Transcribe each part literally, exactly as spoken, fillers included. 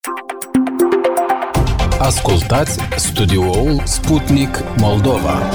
Ascultați studioul Sputnik Moldova.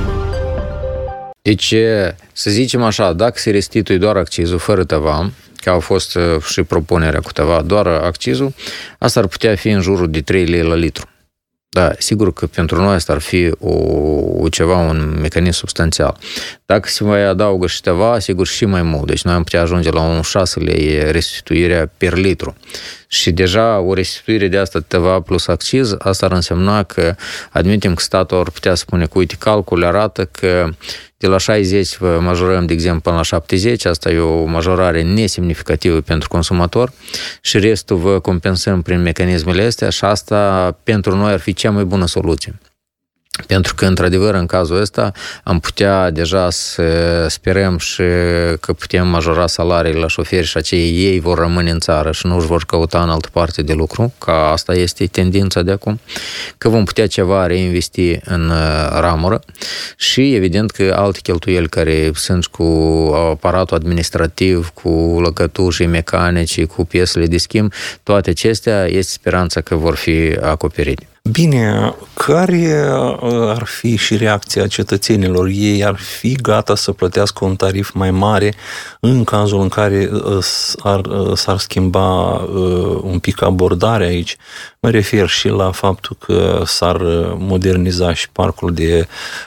Deci, să zicem așa, dacă se restituie doar accizul fără tavan, că a fost și propunerea cu tavan, doar accizul, asta ar putea fi în jurul de trei lei la litru. Da, sigur că pentru noi asta ar fi o, ceva, un mecanism substanțial. Dacă se mai adaugă și tavan, sigur și mai mult. Deci noi am putea ajunge la un șase lei restituirea per litru. Și deja o restituire de asta tavan plus acciz, asta ar însemna că admitem că statul ar putea spune că, uite, calculul arată că de la șaizeci vă majorăm, de exemplu, până la șaptezeci, asta e o majorare nesemnificativă pentru consumator și restul vă compensăm prin mecanismele astea și asta pentru noi ar fi cea mai bună soluție. Pentru că, într-adevăr, în cazul ăsta am putea deja să sperăm și că putem majora salariile la șoferi și acei ei vor rămâne în țară și nu își vor căuta în altă parte de lucru, că asta este tendința de acum, că vom putea ceva reinvesti în ramură și, evident, că alte cheltuieli care sunt cu aparatul administrativ, cu lăcătușii mecanici, cu piesele de schimb, toate acestea este speranța că vor fi acoperite. Bine, care ar fi și reacția cetățenilor? Ei ar fi gata să plătească un tarif mai mare în cazul în care s-ar, s-ar schimba un pic abordarea aici? Mă refer și la faptul că s-ar moderniza și parcul de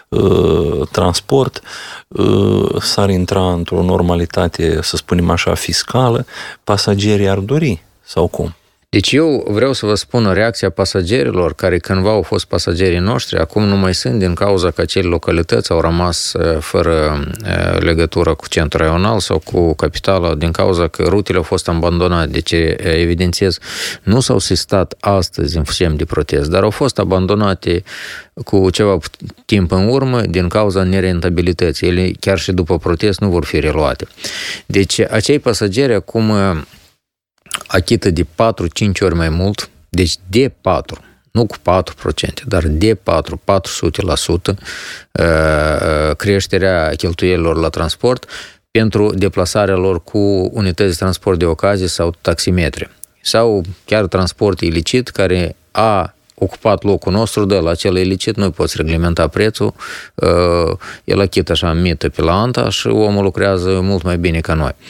uh, transport, uh, s-ar intra într-o normalitate, să spunem așa, fiscală. Pasagerii ar dori sau cum? Deci eu vreau să vă spun reacția pasagerilor care cândva au fost pasagerii noștri, acum nu mai sunt din cauza că acele localități au rămas fără legătură cu centrul raional sau cu capitala, din cauza că rutele au fost abandonate. Deci, evidențiez, nu s-au sistat astăzi în semn de protest, dar au fost abandonate cu ceva timp în urmă din cauza nerentabilității. Ele chiar și după protest nu vor fi reluate. Deci acei pasageri acum achită de patru-cinci ori mai mult, deci de patru, nu cu patru la sută, dar de patru, patru sute la sută creșterea cheltuielilor la transport pentru deplasarea lor cu unități de transport de ocazie sau taximetri. Sau chiar transport ilicit care a ocupat locul nostru, de la acel ilicit nu poți reglementa prețul, el achită așa mită pe la anta și omul lucrează mult mai bine ca noi.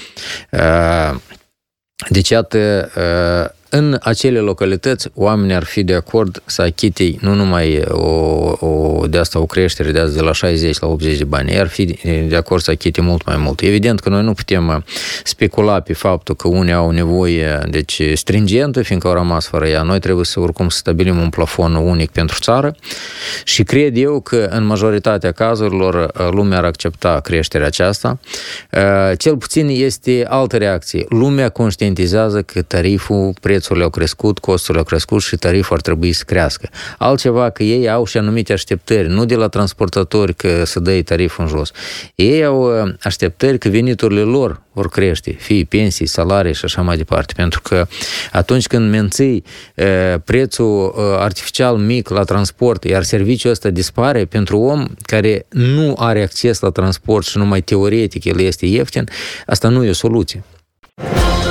Deci, iată, în acele localități, oamenii ar fi de acord să achite nu numai o, o, de asta o creștere de azi de la șaizeci la optzeci de bani, ar fi de acord să achite mult mai mult. Evident că noi nu putem specula pe faptul că unii au nevoie, deci, stringentă, fiindcă au rămas fără ea. Noi trebuie să oricum să stabilim un plafon unic pentru țară și cred eu că în majoritatea cazurilor lumea ar accepta creșterea aceasta. Cel puțin este altă reacție. Lumea conștientizează că tariful, prețurile au crescut, costurile au crescut și tariful ar trebui să crească. Altceva că ei au și anumite așteptări, nu de la transportatori că să dă tariful în jos. Ei au așteptări că veniturile lor vor crește, fie pensii, salarii și așa mai departe. Pentru că atunci când menții e, prețul e, artificial mic la transport, iar serviciul ăsta dispare pentru om care nu are acces la transport și numai teoretic el este ieftin, asta nu e o soluție.